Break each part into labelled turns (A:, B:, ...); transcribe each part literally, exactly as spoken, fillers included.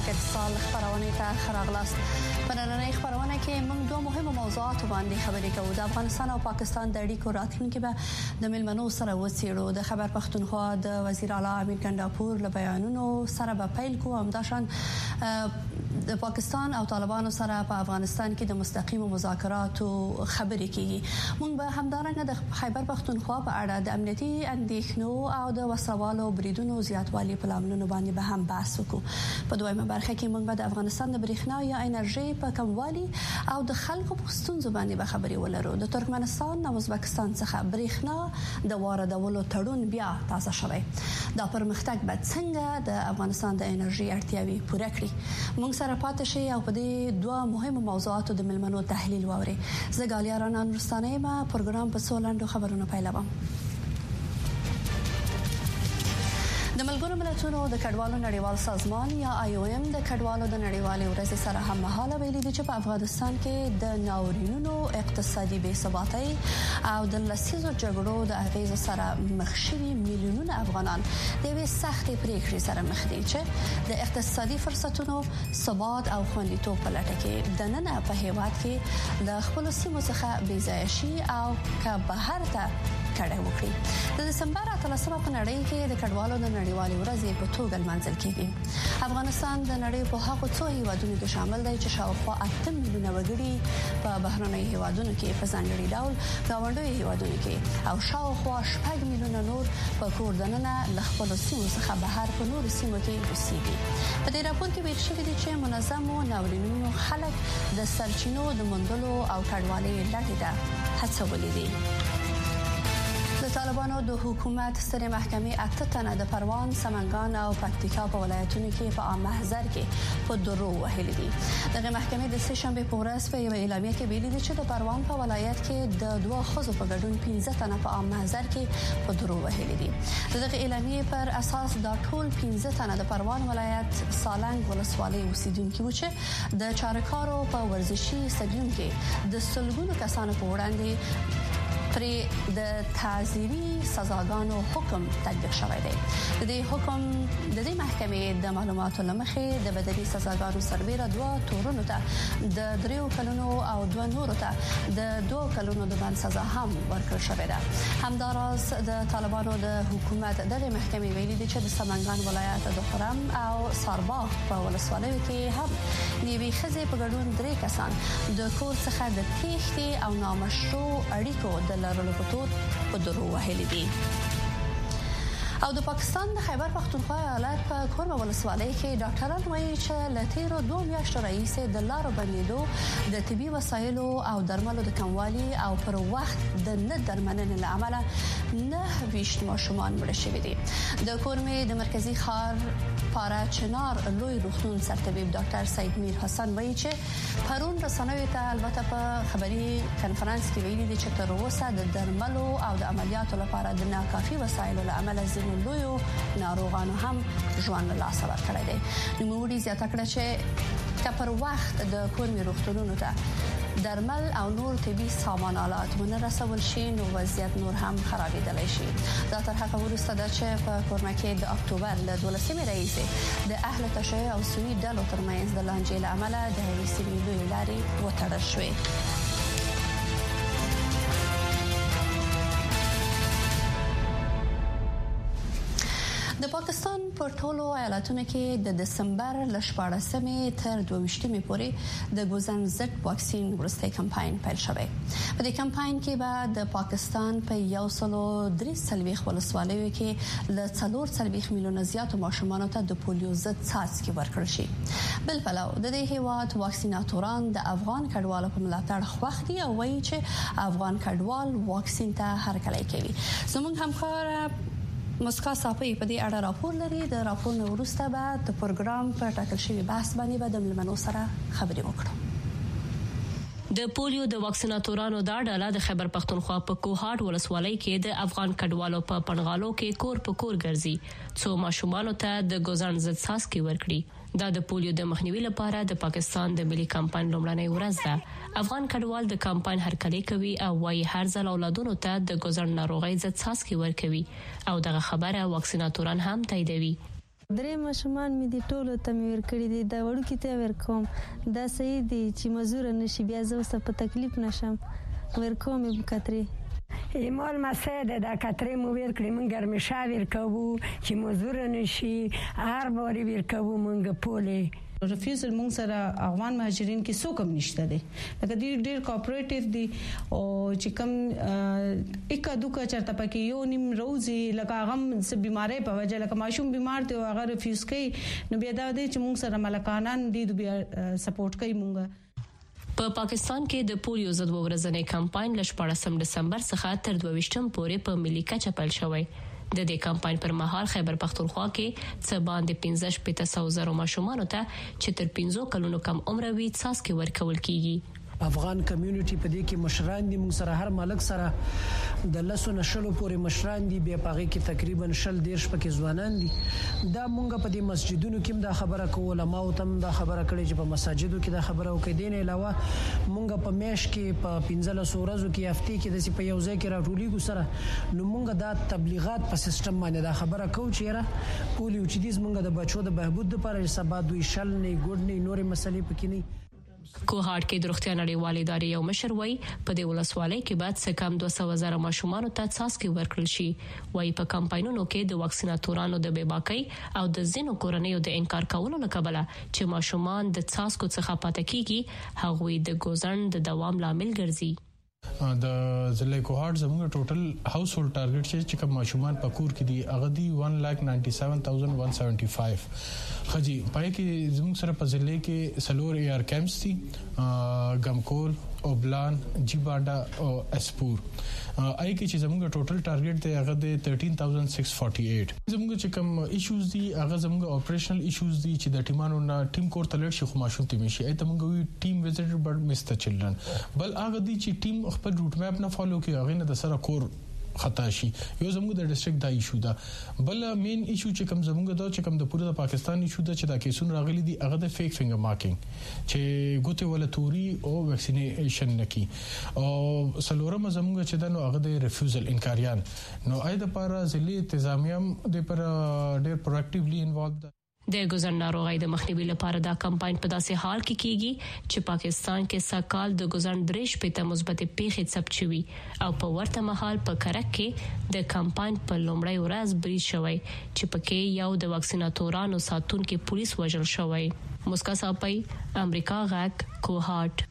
A: غږ اتصال خبرونه ته خراغلاست. په نننۍ خبرونه کې موږ دوه مهمه موضوعات باندې خبرې کوو. د افغانستان او پاکستان د اړیکو راتلونکي به د ملمنو سره وڅېړو. د خبر پښتونخوا د وزیر اعلی امیر ګنداپور له بیانونو سره به پیل کوو. همداشان د پاکستان او طالبانو سره په افغانستان کې د مستقیم مذاکراتو خبرې کیږي. موږ به همدارنګه د خیبر پښتونخوا په اړه د امنیتي اندېښنو او د وسوالو بریدونو زیاتوالي په لاملونو باندې به هم بحث وکړو. په دویمه برخه کې موږ به د افغانستان د برېښنا یا انرژي په کموالي او د خلکو په ستونزو باندې به خبرې ولرو. د ترکمنستان او ازبکستان څخه برېښنا د واردولو تړون بیا تازه شوی. دا پرمختګ به څنګه د افغانستان د انرژي اړتیاوې پوره کړي. موږ سره پاتې شي او په دې دوه مهمو موضوعاتو د ملمنو تحلیل واوري. زه ګالیا رانان رستانه ما پروګرام په سولندو خبرونه پیلوم. د ملګرو ملتونو د کډوالو نړیوال سازمان یا آی او ایم د کډوالو د نړیوالې ورځې سره هم مهاله ویلي دي چې په افغانستان کې د ناورینونو اقتصادي بې ثباتۍ او د لسیزو جګړو د اغیزو سره مخ شوي میلیونونه افغانان د یوې سختې پریکړې سره مخ دي چې د اقتصادي فرصتونو ثبات او خوندیتوب په لټه کې دننه په هیواد کې د خپل سیمو څخه بې ځایه شي او که بهر ته کډه وکړي. د دسمبر اتلسمه په نړۍ کې د کډوالو د نړیوالې ورځې په توګه لمانځل کیږي. افغانستان د نړۍ په هغو څو هیوادونو کې شامل دی چې شاوخوا اته میلیونه وګړي په بهرنیو هیوادونو کې په ځانګړي ډول گاونډیو هیوادونو کې او شاوخوا شپږ میلیونه نور په کور دننه له خپل سیمو څخه بهر په نورو سیمو کې اوسېږي. په دې راپور کې ویل شوی دی چې منظم او ناورینونو خلک د سرچینو د موندلو او کډوالۍ لټې ته هڅولي دي. د طالبانو د حکومت سترې محکمې اته تنه د پروان، سمنګان او پکتیکا په ولایتونو کې په عام محضر کې په درو وهلي دي. دغه محکمې د سه شنبه په ورځ په یو اعلامیه کې ویلي دي چې د پروان په ولایت کې د دوه خزو په ګډون پنځه تنه په عام محضر کې په درو وهلي دي. دغه اعلامیه پر اساس دا ټول پنځه تنه د پروان ولایت سالنګ ولسوالۍ اوسیدونکي و چې د چارکارو په ورزشي سټډیوم کې د سلګونو کسانو په وړاندې پرې د تعزیري سزاګانو حکم تطبیق شوی دی. د دې حکم د دې محکمې د معلوماتو لمخې د بدلي سزاګانو سربېره دوه تورونو ته د دریو کلونو او دوه نورو ته د دوه کلونو د بند سزا هم ورکړل شوې ده. همداراز د طالبانو د حکومت دغه محکمې ویلي دي چې د سمنګان ولایت د خرم او سارباغ په ولسوالیو کې هم نیوي خزې په ګډون درې کسان د کور څخه د تېښتې او نامشروع اړیکو د لرلو په تور په درو وهلي دي. او د پاکستان د خیبر پښتونخوا ایالت په کوربه ولسوالۍ کې ډاکټران وایي چې له تیرو دوه میاشتو راهیسې د لارو بندېدو د طبي وسایلو او درملو د کموالي او پر وخت د نه درملنې له امله نه ویشت ماشومان مړه شوي دي. د کورمې د مرکزی ښار پارا چنار لوی روغتون سرطبيب ډاکټر سید میر حسن وایي چې پرون رسنیو ته البته په خبري کانفرنس کې ویلي دي چې تر اوسه د درملو او د عملیاتو لپاره د ناکافي وسایلو له امله ځینې لویو ناروغانو هم ژوند له لاسه ورکړی دی. نوموړي زیاته کړه چې که پر وخت د کورمې روغتونونو ته درمل او نور طبي سامان آلات ونه رسول شي نو وضعیت نور هم خرابېدلی شي. دا تر هغه وروسته ده چې په کورمه کې د اکتوبر له دولسمې راهیسې د اهل تشیع او سني ډلو ترمنځ د لانجې له امله د یوې سیمې لویې لارې وتړل شوې. د پاکستان په ټولو ایالتونو کې د دسمبر ل شپاړسمې تر دوهویشتمې پورې د ګوزن زد واکسین ورسته کمپاین پیل شوی. په دې کمپاین کې به د پاکستان په یو سلو درې سلويخ ولسوالیو کې ل څلور سلويخ میلیونه زیاتو ماشومانو ته د پولیو ضد څاڅکي ورکړل شي. بل پلو د دې هیواد واکسیناتوران د افغان کډوالو په ملاتړ خوښ دي او وایي چې افغان کډوال واکسین ته هرکلی کوي. زموږ همکار مسکا صافي په دې اړه راپور لري. د راپور نو وروسته به د پروګرام په ټاکل شوی بحث باندې به د ملمنو سره خبرې وکړو.
B: د پولیو د واکسیناتورانو دا ډله د خیبر پښتونخوا په کوهاټ ولسوالۍ کې د افغان کډوالو په پنغالو کې کور په کور ګرځي څو ماشومان ته د ګوزن ضد څاڅکي ورکړي. دا د پولیو د مخنیوي لپاره د پاکستان د ملي کمپاین لومړنۍ ورځ ده. افغان کډوال د کمپاین هرکلی کوي او وايي هر ځل اولادونو ته د ګوزن ناروغي ضد څاڅکي ورکوي او دغه خبره واکسیناتوران هم تاییدوي.
C: درې ماشومان مې د ټولو ته مې ورکړي دي دا وړوکي ته ورکوم دا صحیح دي چې مزور نشي بیا زه اوس په تکلیف نشم ورکوم یې کترې
D: ایمال مساعده دا کترې مو ورکړي مونږ ګرمشا ورکوو چې مزور نشي هر باري ورکوو مونږ پولې
E: رفیوزل مونږ سره افغان مهاجرین کې څوک هم نشته دي لکه ډېر ډېر کوآپریټیو دي او چې کوم اکا دوکا چرته پکې یو نیم روزي لکه هغه څه بیماری په وجه لکه ماشوم بیمار دی او هغه رفیوز کوي نو بیا دا دی چې مونږ سره ملکانان دي بیا سپورټ کوي مونږ
B: په پاکستان کې د پولیو ضد ورځنی کمپاین ل شپاړسم ډسمبر څخه تر دوه پورې په ملي کچه پیل شوی د دې کمپاین پر مهال خیبر پختونخوا کې څه باندې پنځه شپږ سوه زره ماشومان ته چې تر پنځه کلونو کم عمر وي څاڅکي ورکول کیږي
F: افغان کمیونټي په دې کې مشران دي موږ سره هر ملک سره د لسو نشلو پورې مشران دي بیا پاغي کې تقریبا شل دیرش پکې ځوانان دي دا مونږ په دې مسجدونو کې دا خبره کوله ما او تم دا خبره کړې چې په مساجدو کې دا خبره وکړي دین علاوه مونږ په میش کې په پنځله سورزو کې هفته کې د سی په یو ځای کې راټولي ګو سره نو مونږ دا تبلیغات په سیستم باندې دا خبره کوو چې را پولیو چې دې مونږ د بچو د بهبود لپاره سبا دوی شل نه ګډ نه نورې مسلې پکې نه
B: کوهاټ کې د روغتیا نړیوالې ادارې یو مشر وایي په دې ولسوالۍ کې بعد څه کم دوه سوه زره ماشومان ته څاڅکي ورکړل شي وایي په کمپاینونو کې د واکسیناتورانو د بېباکۍ او د ځینو کورنیو د انکار کولو له کبله چې ماشومان د څاڅکو څخه پاتې کیږي هغوی د ګوزن د دوام لامل ګرځي
G: د ضلع کوهاټ زموږ ټوټل هاوس هولډ ټارګټ چې کوم ماشومان په کور کې دي هغه دی one lakh ninety-seven thousand one hundred seventy-five خجی پای کې زموږ سره په ضلع کې سلور ای آر کیمپس دي ګمکول اوبلان جیباډا او اسپور آی کې چې زموږ ټوټل ټارګټ دی هغه دی thirteen thousand six hundred forty-eight زموږ چې کوم ایشوز دي هغه زموږ اپریشنل ایشوز دي چې د ټیمانو نه ټیم کور تلل شي خو ماشوم ټیم شي ایته موږ وی ټیم وزټ بټ مس د چلډرن بل هغه دي چې ټیم خپل روټ میپ نه فالو کوي هغه نه د سره کور خطا شي یو زموږ د ډیسټریکټ دا ایشو ده بل مین ایشو چې کوم زموږ دا چې کوم د پوره د پاکستان ایشو ده چې دا کیسونه راغلي دي هغه د فیک فینګر مارکینګ چې ګوته ولا توري او ویکسینیشن نکي او سلورم زموږ چې دا نو هغه د ریفیوزل انکاریان نو اې د لپاره ځلې انتظامیه د پر ډېر پروکټیولی انوالوډ
B: د ګوزن ناروغي د مخنیوي لپاره دا کمپاین په داسې حال کې کیږي چې پاکستان کې سکهال د ګوزن درې شپږ مثبت پیښې ثبت شوي او په ورته مهال په کرک کې د کمپاین په لومړۍ ورځ بریښ شوی چې پکې یو د واکسیناتورانو ساتونکو پولیس وژل شوی مسکا صاحبای امریکا غاک کوهاټ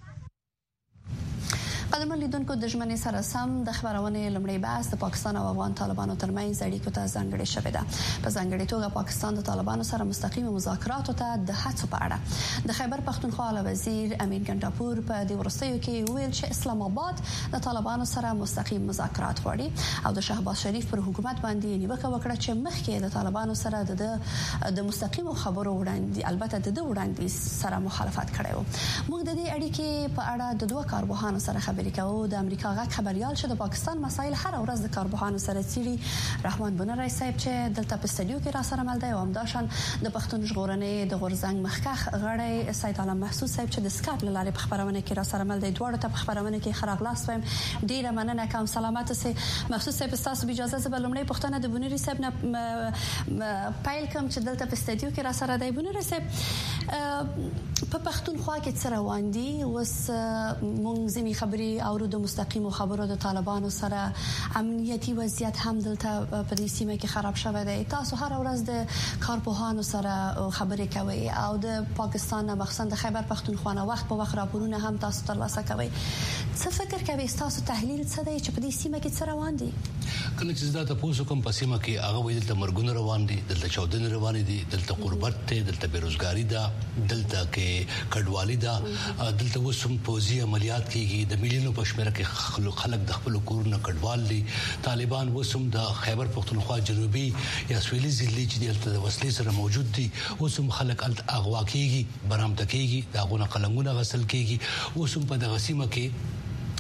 A: قدم لیدونکو د ژمنې سره سم د خبرونې لمړی بحث د پاکستان او افغان طالبانو ترمنځ اړیکو ته ځانګړې شوې ده په ځانګړي توګه پاکستان د طالبانو سره مستقیم مذاکراتو ته د هڅو په اړه د خیبر پختونخوا وزیر امین ګنډاپور په دې ورستیو کې ویل چې اسلام آباد د طالبانو سره مستقیم مذاکرات غواړي او د شهباز شریف پر حکومت باندې نیوکه وکړه چې مخکې د طالبانو سره د د مستقیم خبرو وړاندې البته د وړاندې سره مخالفت کړی و موږ د دې اړیکې په اړه د دوه کارپوهانو سره خبرې کوو د امریکا غاک خبريال چې د پاکستان مسایل هر ورځ د کارپوهانو سره څیړي رحمان بنرای صاحب چې دلته په استودیو کې را سره مل دی او همداشان د پښتون ژغورنې د غورزنګ مخکخ غړی سید عالم محسود صاحب چې د سکاپ لاره په خبرونه کې را سره مل دی دواړو ته په خبرونه کې خراغلاس وایم ډیره مننه کوم سلامات سي محسود صاحب تاسو به اجازه زبر لمړی پښتنه د بنري صاحب نه پایل کوم چې دلته په استودیو کې را سره دی بنري صاحب په پښتونخوا کې څه روان دي وس مونږ زمي خبري او د مستقیم خبرو د طالبانو سره امنیتي وضعیت هم دلته په دې سیمه کې خراب شوی دی تاسو هر ورځ د کارپوهانو سره خبرې کوي او د پاکستان نه مخصوصا د خیبر پختونخوا نه وخت په وخت راپورونه هم تاسو ترلاسه کوي څه فکر کوي تاسو تحلیل څه دی چې په دې سیمه کې څه روان دي
H: کله چې زدا تاسو کوم په سیمه کې هغه ویل د مرګونو روان دي دلته چودن روان دي دلته قربت ته دلته بیروزګاری ده دلته کې کډوالي ده دلته وسم پوزي عملیات کیږي د مليونو په شمېر کې خلک د خپل کورونو کډوال دي طالبان وسم د خیبر پختونخوا جنوبي یا سویلي ضلع چې دلته د وسلې سره موجود دي وسم خلک اغوا کیږي برامت کیږي داغونه قلمونه غسل کیږي وسم په دغه سیمه کې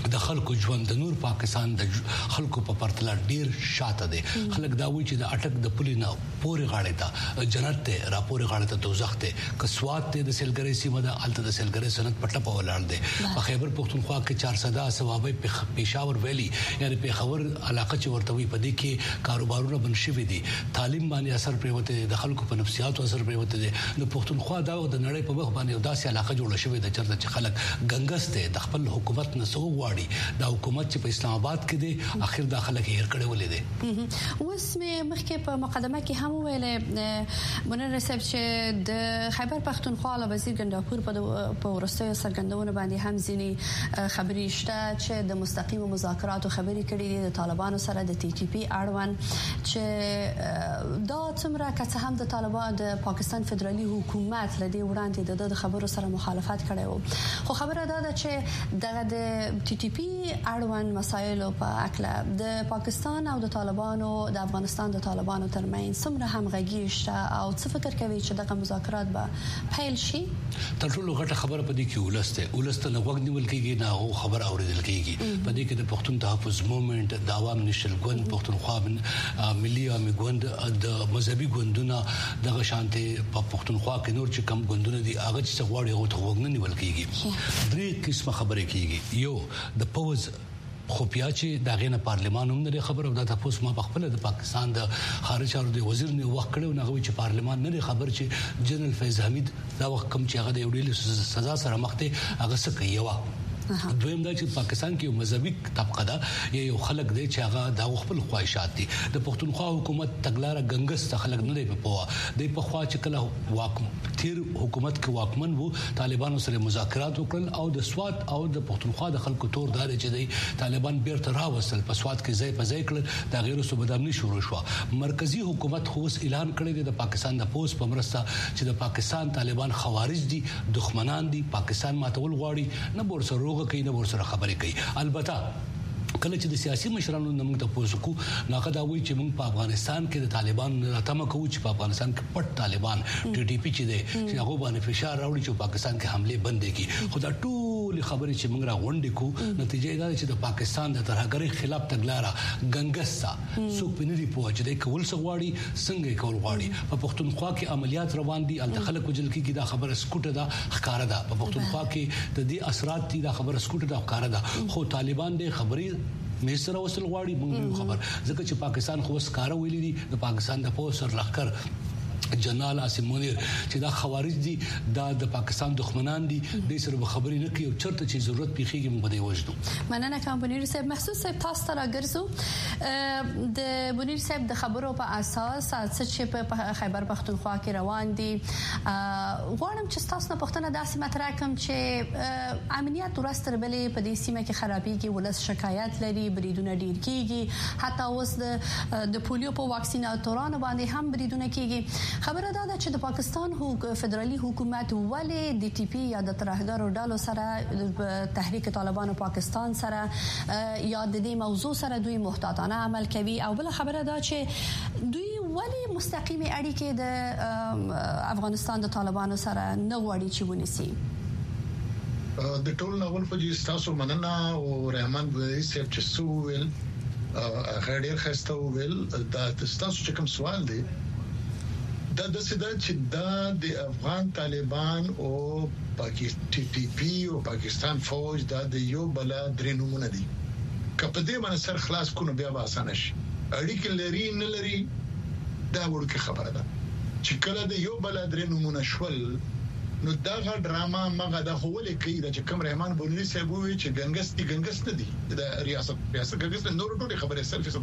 H: د خلکو ژوند د نور پاکستان د خلکو په پرتله ډیر شاته دي. خلک دا وایي چې د اٹک د پولي نه پورې غاړې ته جنت ته را پورې غاړې ته دوزخ ته کسوات ته د سیلګری سیمه د الته د سیلګری سنت پټه په ولاړ دي. په خیبر پختونخوا کې چار صدا ثوابي پېښور ویلي یعنی پیښور علاقه چې ورته وي په دې کې کاروبارونه بن شوي دي, تعلیم باندې اثر پریوته دي, د خلکو په نفسیاتو اثر پریوته دي. نو پختونخوا دا د نړۍ په مخ باندې داسې علاقه جوړه شوې ده چې خلک ګنګس ته د خپل حکومت نه سو دا حکومت چې په اسلام آباد کې دی اخر داخله کې هر کړه ولې دي.
A: اوس مې مخکې په مقدمه کې هم ویلې منیر صاحب چې د خیبر پختونخوا له وزیر ګنداپور په ورستیو سرګندونو باندې هم ځینی خبرې شته چې د مستقیم مذاکراتو خبرې کړې دي د طالبانو سره د ټي ټي پی اړوند چې دا څومره کڅ هم د طالبان د پاکستان فدرالي حکومت لدی وړاندې د خبرو سره مخالفت کړي وو. خو خبره دا ده چې د ټي ټي پی اړوند مسایل په اکله د پاکستان او د طالبانو د افغانستان د طالبانو ترمنځ څومره همغږي شته او څه فکر کوي چې دغه مذاکرات به پیل شي؟
H: تر ټولو غټه خبره په دې کې ولسته ولسته نه وګ نیول کېږي نه هو خبر اوریدل کېږي. په دې کې د پښتون تحفظ موومېنټ د عوام نشل ګوند پښتونخوا ملي عوامي ګوند د مذهبي ګوندونه دغه شانته په پښتونخوا کې نور چې کم ګوندونه دي هغه چې غواړي هغه ته وګ نه نیول کېږي. درې قسمه خبرې کېږي. یو د پوز خفیا چې دا غینه پارلیمان هم نه خبر او دا تاسو ما په خپل د پاکستان د خارجه چارو د وزیر نه وخت کړو نه غوي چې پارلیمان نه خبر چې جنرال فیض حمید دا وخت کم چې هغه د ویډیو سزا سره مخ ته هغه څه کوي. دویم دا چې پاکستان کې یو مذهبي طبقه ده یا یو خلک دی چې هغه د خپل خواهشات دي. د پښتونخوا حکومت تګلاره ګنګس ته خلک نه دی په پوها د په خوا چې کله واکمن تیر حکومت کې واکمن وو طالبانو سره مذاکرات وکړل او د سواد او د پښتونخوا د خلکو تور دار چې دی طالبان بیرته راوصل په سواد کې ځای په ځای کړل دا غیر صوبدامني شروع شو. مرکزی حکومت خو اعلان کړی دی د پاکستان د پوس په مرسته چې د پاکستان طالبان خوارج دي دښمنان دي پاکستان ماتول غواړي نه ورسره روغه کوي نه ورسره خبرې کوي. البته کله چې د سیاسي مشرانو نوم ته پوسوکو ناقه دا وی چې موږ په افغانستان کې د طالبان راتمه کوو چې په افغانستان کې پټ طالبان ټي ټي پی چې دی چې هغه باندې فشار راوړي چې پاکستان کې حمله بند کړي. خو دا ټول خبرې چې موږ را غونډې کو نتیجه دا چې د پاکستان د ترهګرۍ خلاف تګلاره ګنګستا سو پنيري په چې د کول سغواړي څنګه کول غواړي. په پښتونخوا کې عملیات روان دي ال خلک وجل کې دا خبره سکوټه ده ښکارا ده. په پښتونخوا کې د دې اثرات دي دا خبره سکوټه ده ښکارا ده. خو طالبان د خبرې مېسره وصل غواړي موږ خبر ځکه چې پاکستان خو وسکاره ویلي دي د پاکستان د پوسر لخر جنرال عاصم منیر چې دا خوارج دي دا د پاکستان دښمنان دي د سره خبرې نه کوي او چرته چې ضرورت پیخیږي موږ به وژنو.
A: مننه کوم بنیر صاحب. محسوس صاحب تاسو ته راګرځو د بنیر صاحب د خبرو په اساس چې په خیبر پختونخوا کې روان دي غواړم چې تاسو نه پښتنه داسې مطرح کوم چې امنیت ورستر بلې په دې سیمه کې خرابېږي ولس شکایت لري بریدونه ډیر کیږي حتی اوس د د پولیو په واکسیناتورانو باندې هم بریدونه کیږي. خبره دا ده چې د پاکستان حکومت فدرالي حکومت ولې د ټي پی یا د ترهګرو ډلو سره تحریک طالبان پاکستان سره یا د دې موضوع سره دوی محتاطانه عمل کوي او بل خبره دا چې دوی ولې مستقیم اړیکې د افغانستان د طالبانو سره نه غواړي چې ونیسي.
I: د ټول ناول فجې تاسو مننه او رحمان بوي صاحب چې سو ویل غړي خسته ویل دا تاسو چې کوم سوال دی دا د سیده چې دا د افغان طالبان او پاکستان ټي ټي پی او پاکستان فوج دا د یو بل درې نمونه دي. کله دې باندې سر خلاص کونه بیا به اسانه شي. اړیکې لري نه لري دا ورکه خبره ده چې کله د یو بل درې نمونه شول نو دا غا ډراما مګه د هولې کوي چې کوم رحمان بونری صاحب وی چې ګنګس دي ګنګس نه دي د ریاست ریاست ګنګس نور ټول خبره سلفي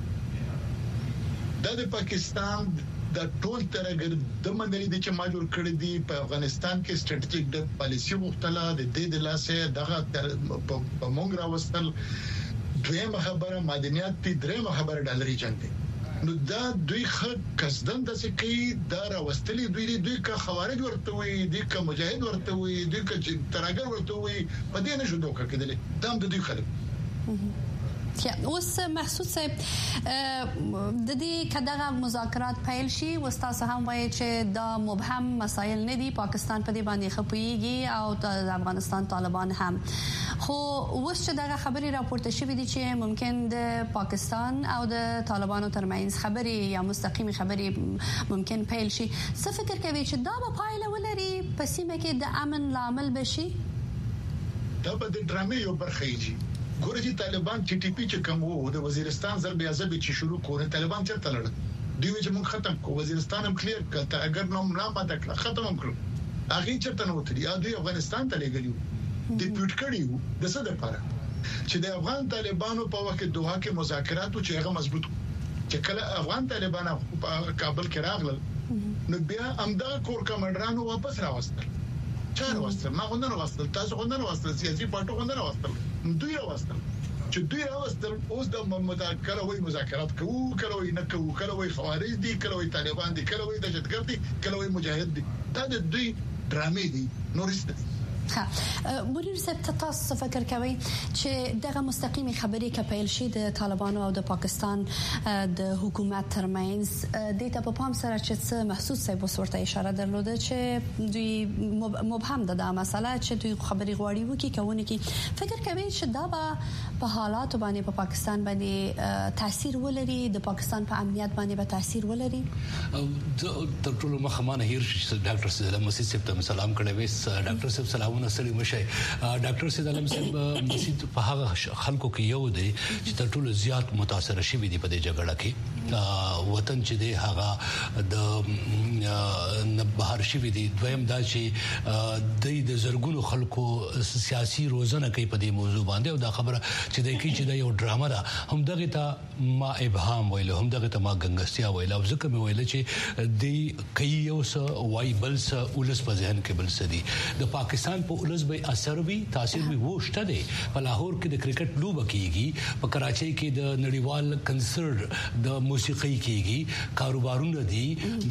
I: صدق دا د پاکستان د ټول ترګر د منځلي د چې ما جوړ کړی دی په افغانستان کې سټریټیجیک د پالیسی مختلفه د دې د لاسه دغه په مونږ راوستل دویمه خبره مدنیات دي درېمه خبره ډالري جنگ دي. نو دا دوی خلک قصدن د څه کوي دا راوستلي دوی دوی کا خوارج ورته وي دوی کا مجاهد ورته وي دوی کا ترګر ورته وي په دې نه شو دوکه کېدل دا د دوی خلک
A: اوس محسود صاحب د دې کداغه مذاکرات پیل شي وستاسو هم وایي چې دا مبهم مسایل نه دي پاکستان په دې باندې خپويږي او د افغانستان طالبان هم خو اوس چې دغه خبري راپورته شوې دي چې ممکن د پاکستان او د طالبانو ترمنځ خبري یا مستقيمي خبري ممکن پیل شي څه فکر کوي چې دا به پایله ولري په سیمه کې د امن لامل بشي
I: دا به د ډرامې یو برخه وي ګورې طالبان ټي ټي پی چې کوم وو د وزیرستان ضرب عزب چې شروع کړو طالبان چرته لړ دوی چې موږ ختم کو وزیرستان هم کلیر کړه اگر نوم نه پاتې کړ ختم هم کړو هغه چرته نو تری ا دوی افغانستان ته لګلیو د پیټ کړیو د څه لپاره چې د افغان طالبانو په وخت دوه کې مذاکرات چې هغه مضبوط چې کله افغان طالبان په کابل کې راغلل نو بیا امدا کور کمانډرانو واپس راوستل چار واستل ما غوندره واستل تاسو غوندره واستل سیاسي پارټو غوندره واستل دوی راوستل چې دوی راوستل اوس د مذاکره وای مذاکرات کوو کله وای نه کوو کله وای خوارج دي کله وای طالبان دي کله وای دهشتګرد دي کله وای مجاهد دي دا د دوی ډرامې دي نورسته
A: ها مریر صاحب تاسو فکر کوي چې دغه مستقيمي خبرې کپیل شي د طالبانو او د پاکستان د حکومت ترمنځ د ته په پام سره چې څه محسوس صاحب ورته اشاره درلوده چې دوی مبهم ده د مسله چې دوی خبري غواړي وکي کوونه کی فکر کوي چې دا به په حالات باندې په پاکستان باندې تاثیر ولري د پاکستان په امنیت باندې به تاثیر ولري
H: تر ټولو مخمانه هیر ډاکټر سلام مسیح صاحب ته سلام کړی وې ډاکټر صاحب سلام نسلی مشه ډاکټر سید علم صاحب مسجد په هغه خلکو کې یو دی چې تر ټولو زیات متاثر شوی دی په دې جګړه کې وطن چې دی هغه د بهر شوی دی دویم دا چې د زرګونو خلکو سیاسي روزنه کوي په دې موضوع باندې او دا خبره چې د کی چې دا یو ډرامه ده هم دغه ته ما ابهام ویل هم دغه ته ما ګنګستیا ویل او ځکه مې ویل چې د کوي یو څه وای بل څه ولس په ذهن کې بل څه دی د پاکستان په ولس به اثر وي تاثیر وي وشته دی په لاهور کې د کرکټ لوبه کیږي په کراچۍ کې د نړیوال کنسرت د موسیقي کیږي کاروبارونه دي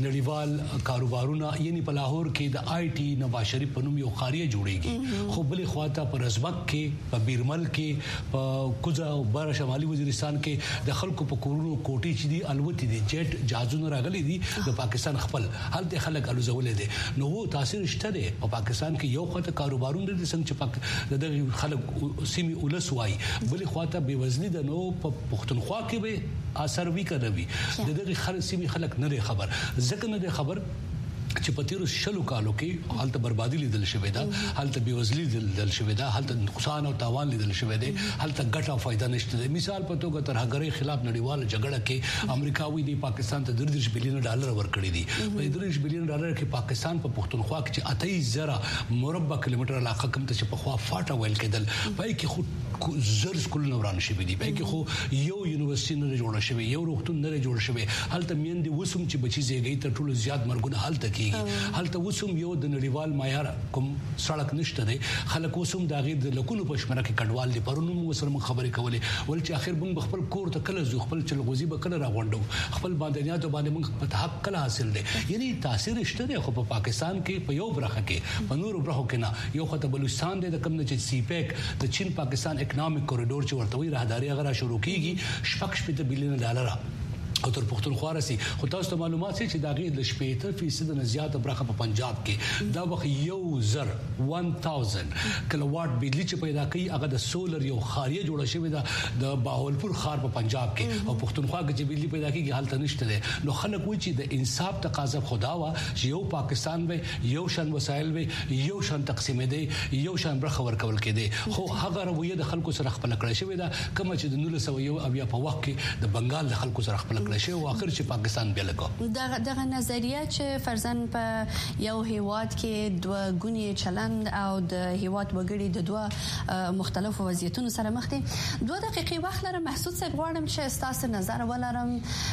H: نړیوال کاروبارونه یعنی په لاهور کې د آی ټي نواز شریف په نوم یو خاریه جوړیږي خو بلې خواته پر ازبک کې په بیرمل کې په کوزا او بار شمالي وزیرستان کې د خلکو په کورونو کوټي چې دي الوتي دي جټ جهازونه راغلي دي د پاکستان خپل هلته خلک الوزولې دي نو وو تاثیر شته دی په پاکستان کې یو خواته کاروبارونه دي څنګه چې پاک د خلک سیمي ولس وای بلې خواته بے وزنی د نو په پښتونخوا کې به اثر وی کوي د دغه خلک سیمي خلک نه خبر ځکه نه خبر چې په تیرو شلو کالو کې حالت بربادي لیدل شوې ده حالت بیوزلی لیدل شوې ده حالت نقصان او تاوان لیدل شوې ده حالت ګټه او فائدہ نشته ده مثال په توګه ترهګرۍ خلاف نړیوال جګړه کې امریکاوي دی پاکستان ته دردش بلین ډالر ورکړي دي په دردش بلین ډالر کې پاکستان په پښتونخوا کې چې اتایس زره مربع کیلومتر علاقه کم ته چې په خوا فاټا ویل کېدل پای کې خو زر سکول نوران شي دي پای کې خو یو یونیورسيټي نه جوړ شوی یو روغتون نه جوړ شوی حالت میندې وسوم چې بچي زیږي ته ټولو زیات مرګونه حالت کېږي حالت وسوم یو د نړیوال معیار کوم سړک نشته دی خلک وسوم د غیر د لکونو په شمره کې کډوال دي پرونو وسره مخ خبرې کولې ول چې اخر موږ خپل کور ته کله زو خپل چلغوزي به کله راغونډو خپل باندنیات باندې موږ په حق کله حاصل دي یعنی تاثیر شته دی خو په پاکستان کې په یو برخه کې په نور برخو کې نه یو خطه بلوچستان د کم نه چې سی پیک د چین پاکستان اکونومیک کوریډور چې ورته وی راهداري غره شروع کیږي شپږ شپږ بلین ډالر او تر پښتونخوا رسي خو تاسو ته معلومات شي چې دا غي د شپږ فیصد نه زیات برخه په پنجاب کې دا وخت یو زر هزار کیلو واټ بجلی چې پیدا کوي هغه د سولر یو خاریه جوړه شوې ده د باولپور خار په پنجاب کې او پښتونخوا کې چې بجلی پیدا کیږي حالت نشته ده نو خلک وایي چې د انصاف تقاضا خدا وا چې یو پاکستان به یو شان وسایل به یو شان تقسیم دي یو شان برخه ورکول کېدي خو هغه رویه د خلکو سره خپل کړی شوی ده کوم چې د نولس سوه یو اویا په وخت کې د بنگال د خلکو سره خپل شي او اخر چې پاکستان بیا لګو
A: دغه دغه نظریه چې فرضاً په یو هیواد کې دوه غونی چلند او د هیواد وګړي د دوه مختلفو وضعیتونو سره مخ دي دوه دقیقې وخت لرم محسود صاحب غواړم چې ستاسو نظر ولرم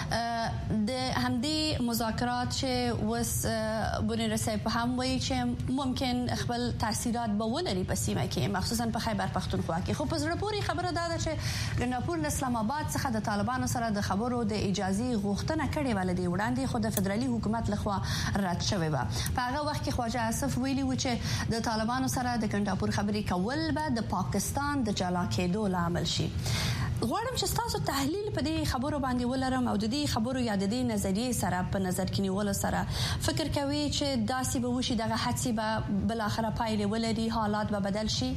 A: د همدې مذاکرات چې وس بنیر صاحب هم وایي چې ممکن خپل تاثیرات به ولري په سیمه کې مخصوصا په خیبر پختونخوا کې خو په زړه پورې خبره ده چې ګناپور اسلام آباد څخه د طالبانو سره د خبرو د اجازه غوښتنه کړې ولدي وړاندې خو د فدرالي حکومت لخوا رد شوی و په هغه وخت کې خواجه اسف ویلي و چې د طالبانو سره د ګناپور خبرې کول به د پاکستان د جلا کېدو لامل شي غواړم چې تاسو تحلیل په دې خبرو باندې ولرم او د دې خبرو یا د دې نظریې سره په نظر کې نیول سره فکر کوي چې داسې به وشي دغه حادثه به بل اخره پایله ولري حالات به بدل شي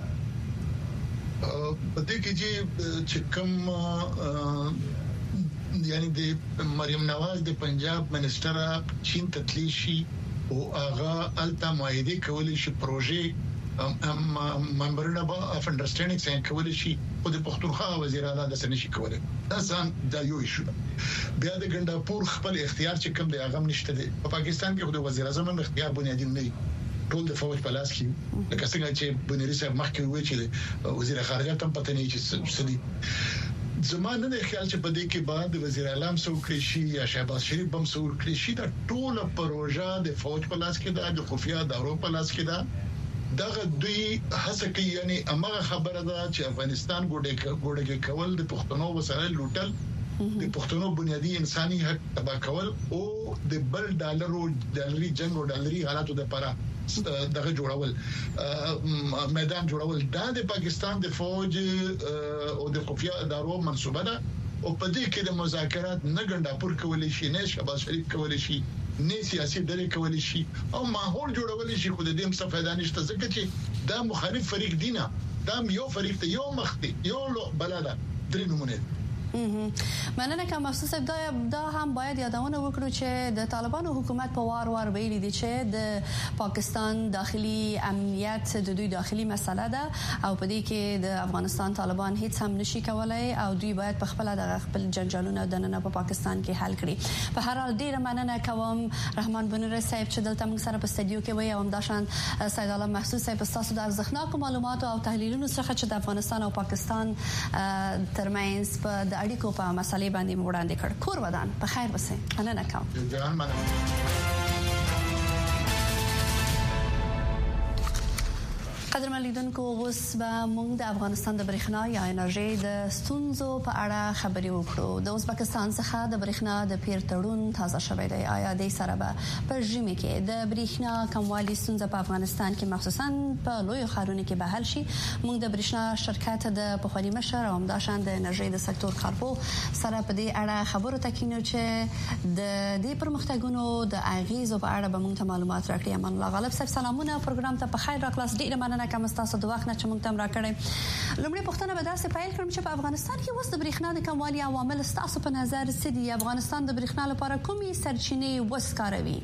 I: په دې کې چې کوم یعنی د مریم نواز د پنجاب منسټر چین تتلی شي او هغه الته معاهده کولې شي پروژې ممبرونه به اف انډرستانډینګ څنګه کولای شي او د پښتونخوا وزیر اعلی د سنشي کولای دا سم دا یو شو بیا د ګنداپور خپل اختیار چې کوم دی هغه نشته دی په پاکستان کې خو د وزیر اعظم اختیار بنیادی نه ټول د فوج په لاس کې لکه څنګه چې بنيري صاحب مخکې وی چې وزیر خارجه تم پته نه چې سدي زمانه د خیال چې په دې کې بعد وزیر اعظم سوکړي شي یا شهباز شریف بم سوکړي شي دا ټول پروژه د فوج په لاس کې دا د خفیا دارو په لاس کې دا دغه دوی هڅه کوي یعنی امغه خبره ده چې افغانستان ګوډه ګوډه کول د پښتنو وسایل لوټل د پښتنو بنیادی انساني حق تبا کول او د بل ډالرو ډالري جنگ او ډالري حالاتو لپاره دغه جوړول میدان جوړول دا د پاکستان د فوج او د خفیا ادارو منسوبه ده او په دې کې د مذاکرات نه ګنداپور کولای شي نه شهباز شریف کولای شي نه سیاسي ډلې کولای شي او ماحول جوړول شي خو د دې مستفاده نشته ځکه چې دا مخالف فریق دینه دا یو فریق ته یو مخ دی یو بلده درې نمونه
A: مننه کوم افسوس دا دا هم باید یادونه وکړو چې د طالبانو حکومت په وار وار ویلي دي چې د پاکستان داخلي امنیت د دوی داخلي مسله ده او په دې کې د افغانستان طالبان هیڅ هم نشي کولای او دوی باید په خپل د خپل جنجالونه د نن په پاکستان کې حل کړي په هر حال ډیره مننه کوم رحمان بنور صاحب چې دلته موږ سره په استودیو کې وي او همداشان سید الله محسوس صاحب تاسو د ارزښتناکو معلوماتو او تحلیلونو څخه چې د افغانستان او پاکستان ترمنځ په اړیکو په مسالې باندې وړاندې کړ کور ودان په خیر وسه مننه کوم
I: جان مننه
A: قدرمن لیدونکو اوس به موږ د افغانستان د برېښنا یا انرژي د ستونزو په اړه خبرې وکړو د ازبکستان څخه د برېښنا د پیر تړون تازه شوی دی آیا د سره به په ژمي کې د برېښنا کموالي ستونزه په افغانستان کې مخصوصا په لوی ښارونو کې به حل شي موږ د برېښنا شرکت د پخوانی مشر او همداشان د انرژي د سکتور کارپو سره په دې اړه خبرو تکینو چې د دې پرمختګونو د اغیزو په اړه به موږ ته معلومات راکړي امان الله غالب صاحب سلامونه پروګرام ته په خیر راغلاست ډیره مننه کوم تاسو د وخت نه چې موږ تم راکړی لومړی پوښتنه به تاسو پیل کړم چې په افغانستان کې وس د برېښنا د کموالي عوامل تاسو په نظر څه دي افغانستان د برېښنا لپاره کومې سرچینې وسکاروي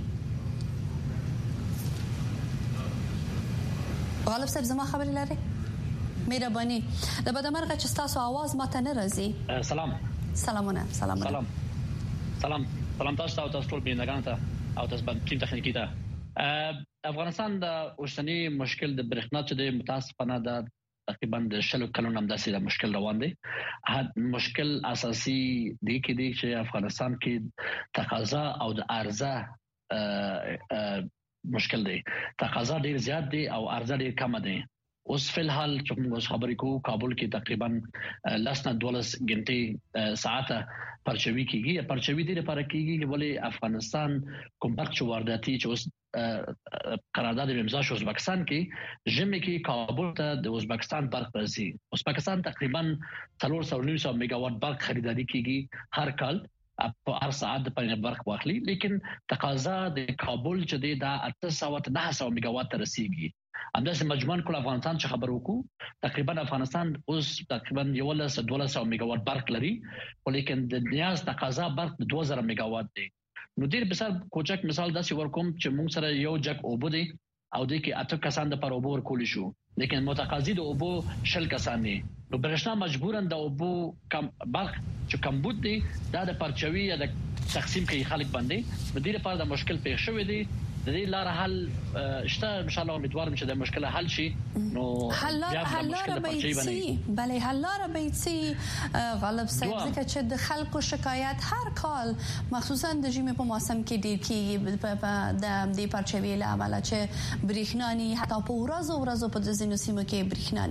A: غالب صاحب زما خبرې لري مهرباني د بدمرغه چې تاسو आवाज ماته نه راځي
J: سلام
A: سلامونه سلامونه
J: سلام سلام سلام تاسو ته تاسو ټول بینګان ته او تاسو باندې ټیم تخنیکی ته افغانستان د اوسنی مشکل د برېښنا چې د متاسفانه د تقریبا د شلو کلونو هم داسې د مشکل روان دی مشکل اساسي دی کې دی چې افغانستان کې تقاضا او د عرضه مشکل دی تقاضا ډیر زیات دی او عرضه ډیر کم دی اوس فل حال چې موږ خبرې کوو کابل کې تقریبا لسنه دولس غنټې ساعته پرچوي کیږي پرچوي د لپاره کیږي ولې افغانستان کوم برق چې وارداتي چې اوس قرارداد امضا شو ازبکستان کې ژمي کې کابل ته د ازبکستان برق راځي ازبکستان تقریبا څلور سوه نوي سوه میگا واټ برق خریداري کیږي هر کال په هر ساعت د پنځه برق واخلي لیکن تقاضا د کابل چې د اته سوه نه سوه میگا واټ ته رسیدي همداسې مجموعاً کول افغانستان چې خبر وکړو تقریبا افغانستان اوس تقریبا یو لس دوه سوه میگا واټ برق لري ولیکن د نیاز تقاضا برق دوه زره میگا واټ دی نو ډیر مثال کوچک مثال داسې ورکوم چې موږ سره یو جک اوبو دی او د کې اته کسان د پر اوبو ورکول شو لیکن متقاضي د اوبو شل کسان دي نو برښنا مجبورن د اوبو کم برق چې کمبود دی دا د پرچوي یا د تقسیم کوي خلک باندې د دې لپاره د مشکل پیښ شوی دی د دې لار حل شته ان شاء الله امیدوارم چې د مشکل حل شي نو
A: بیا د مشکل پرچوي باندې بلې حل لار به سي غالب صاحب ځکه چې د خلکو شکایت هر کال مخصوصا د ژمي په موسم کې ډیر کیږي د دې پرچوي له امله چې برېښنا نه حتی په ورځو ورځو په ځینو سیمو کې برېښنا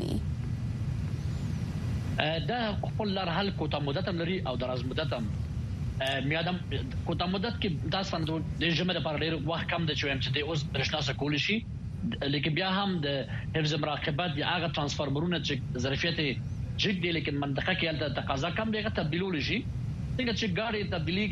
A: نه
J: دا خپل لار حل کوته مدت هم لري او دراز مدت هم میادم کوته مدت کې تاسو فندو د جمعه لپاره ډیر وخت کم د چوم چې د اوس برښنا سره کول شي لیکن بیا هم د حفظ مراقبت یا هغه ترانسفارمرونه چې ظرفیت جګ دی لیکن منطقه کې د تقاضا کم دی غته تبدیلول شي څنګه چې ګاډي تبدیلی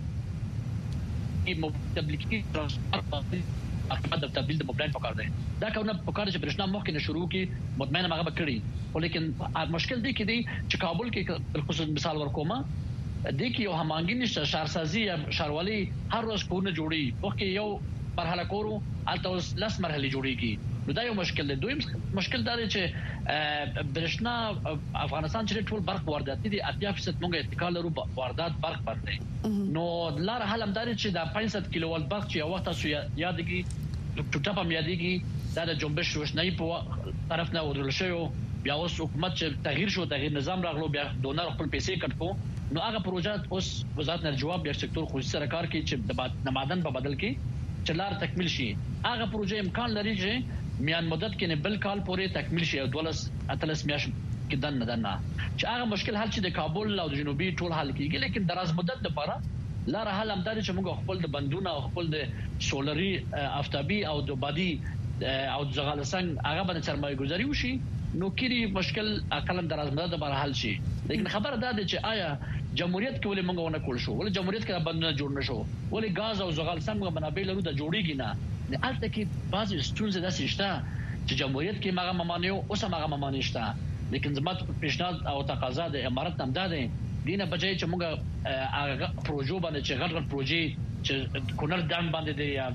J: کې مبتبلکی ترانسپورت احمد د تبدیل د موبایل پکار دی دا کونه پکار چې برښنا مخکې نه شروع کی مطمئنه هغه بکړي ولیکن مشکل دی کې دی چې کابل کې خصوص مثال ورکوما د کې یو همانګي نشه شهرسازي یا شهروالي هر روز کونه جوړي وکه یو مرحله کورو الته لس مرحله جوړيږي نو دا یو مشکل دی دویم مشکل دا دی چې برښنا افغانستان چې ټول برق واردات دي اتیا فیصد موږ اتکال لرو واردات برق باندې نو لار حل هم دا دی چې دا پنځه سوه کیلو وولت برق چې یو وخت تاسو یادګي ټوټه په یادګي دا د جنبش روشنايي په طرف نه ورول شو بیا اوس حکومت چې تغییر شو تغییر نظام راغلو بیا ډونر خپل پیسې کټکو نو هغه پروژه اوس وزارت نه جواب بیا سکتور خصوصي سره کار کوي چې د نمادن په بدل کې چلار تکمیل شي هغه پروژه امکان لري چې میان مدت کې نه بل کال پورې تکمیل شي او دولس اتلس میاش کې دن نه دنه چې هغه مشکل حل چې د کابل او د جنوبي ټول حل کیږي لیکن دراز مدت لپاره لار حل هم دا چې موږ خپل د بندونه او خپل د سولري افتابي او د بادي او د زغالسنګ هغه باندې سرمایه گذاري وشي نو کړي مشکل اقلم دراز مدت لپاره حل شي لیکن خبر ده چې آیا جمهوریت کې ولې موږ ونه کول شو ولې جمهوریت کې بندونه جوړ نشو ولې غاز او زغالسنګ منابع لرو د جوړیږي نه البته کې بعضی ستونزې داسې شته چې جمهوریت کې ماغه ممانیو اوس ماغه ممانی شته لیکن زمات پیشنهاد او تقاضا د امارت هم ده دینه بچي چې موږ هغه پروژو باندې چې غټ غټ پروژې چې کونر دام باندې دی یا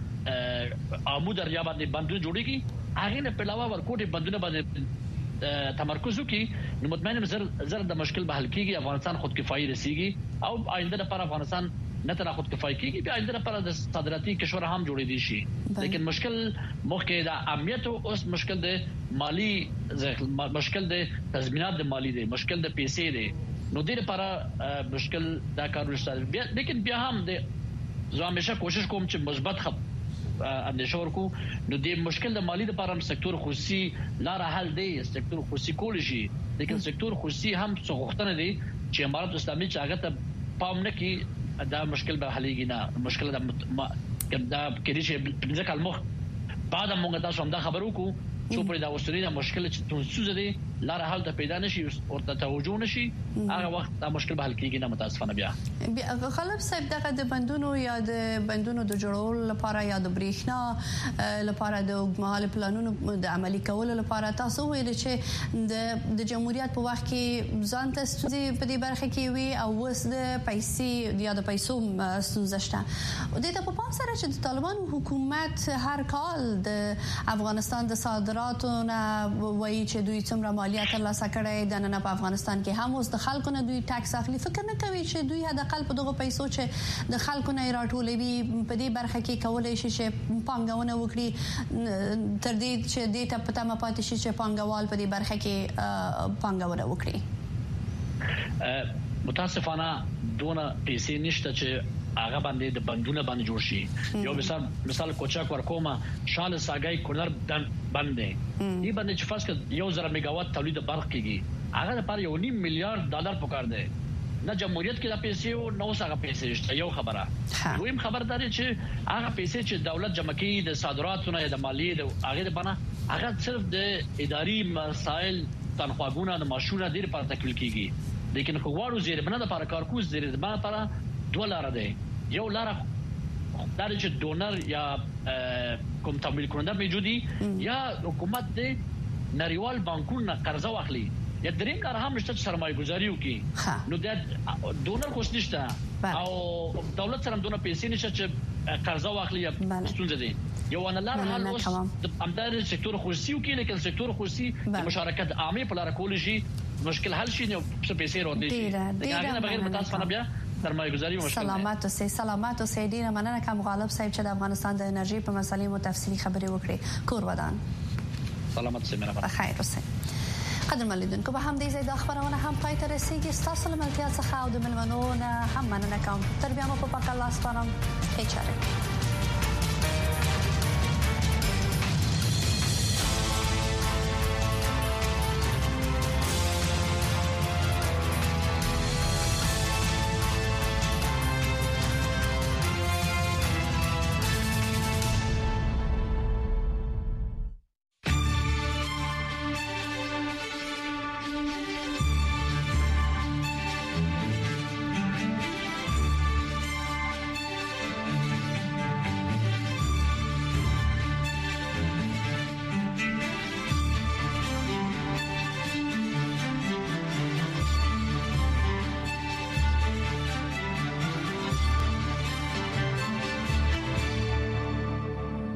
J: عمود دریا باندې بندونه جوړیږي هغه نه په علاوه ورکوټي بندونه باندې تمرکز وکړي نو مطمئنم زر زر د مشکل به حل کیږي افغانستان خود کفایي رسیږي او آینده لپاره افغانستان نه تر خود کفایي کیږي بیا آینده لپاره د صادراتي کشور هم جوړې دي شي لیکن مشکل مخکې د امنیت او اوس مشکل د مالی مشکل د تضمینات د مالی دی مشکل د پیسې دی نو دې لپاره مشکل دا کارونه شته لیکن بیا هم د زه همیشه کوشش کوم چې مثبت خب اندیشه ورکو نو د مشکل د مالی لپاره هم سکتور خصوصي لار حل دی سکتور خصوصي کول شي لیکن سکتور خصوصي هم څه غوښتنه دي چې امارات اسلامي چې هغه ته پام نه کوي دا مشکل به حلېږي نه مشکل دا دا کېږي چې پنځه کال مخ بعد موږ تاسو هم دا خبرو کو چې په دا وسري مشکل چې تاسو دي لار حل ته پیدا نشي او ته توجه نشي هغه وخت دا مشکل به حل کېږي نه متاسفانه بیا
A: غالب صاحب دغه د بندونو یا د بندونو د جوړولو لپاره یا د برېښنا لپاره د اوږدمهاله پلانونو د عملي کولو لپاره تاسو ویل چې د د جمهوریت په وخت کې ځان ته ستونزې په دې برخه کې وي او اوس د پیسې یا د پیسو ستونزه شته د دې په پام سره چې د طالبان حکومت هر کال د افغانستان د صادراتو نه وایي چې دوی څومره مالیات ترلاسه کړي د نن په افغانستان کې هم اوس د خلکو نه دوی ټاکس اخلي فکر نه کوي چې دوی د خلکو دغه پیسو چې د خلکو نه راټولوي په دې برخه کې کولای شي چې پانګونه وکړي تر دې چې دې ته پته ما پاتې شي چې پانګوال په دې برخه کې پانګونه وکړي
J: متاسفانه دونه پیسې نشته چې هغه باندې د بندونه باندې جوړ شي یو مثال مثال کوچاک ورکوما شال ساګای کورنر باندې دی باندې چې فاس یو زره میگاوات تولید برق کیږي هغه لپاره یو نیم میلیارډ ډالر پکار دی نه جمهوریت کې د پیسې او نو څنګه پیسې شته یو خبره دویم خبرداري چې هغه پیسې چې دولت جمع کوي د صادراتو نه د مالیې د هغه لپاره هغه صرف د اداري مسائل تنخواهونه د معاشونه ډیر پر تکمیل کیږي لیکن خو زیر بنا د لپاره کارکوز زیر بنا لپاره دوه لار دی یو لار دا چې ډونر یا کوم تمویل کننده موجودي یا حکومت د نړیوال بانکونو قرضه واخلي یا دریم کار هم نشته سرمایه گذاري وکړي نو دا ډونر کوښښ نشته او دولت سره دونه پیسې نشته چې قرضه واخلي یا ستونزه دي یو نه لار حل اوس د امدار سکتور خصوصي وکړي لیکن سکتور خصوصي د مشارکت عامه په لار کول شي مشکل حل شي نو څه پیسې راوړي شي دا نه بغیر متاسفانه بیا سرمایه گذاری مشکل
A: سلامات اوسئ سلامات اوسئ ډیره مننه کوم غالب صاحب چې د افغانستان د انرژي په مسلې مو تفصیلي خبرې وکړې کور ودان
J: سلامات اوسئ مهربانه
A: خیر اوسئ قدر ملیدونکو به هم دې ځای د خبرونه هم پای ته رسیدي ستاسو لملتیا څخه او د ملمنو نه هم مننه کوم تر بیا مو په پاک الله سپارم هیڅ چاره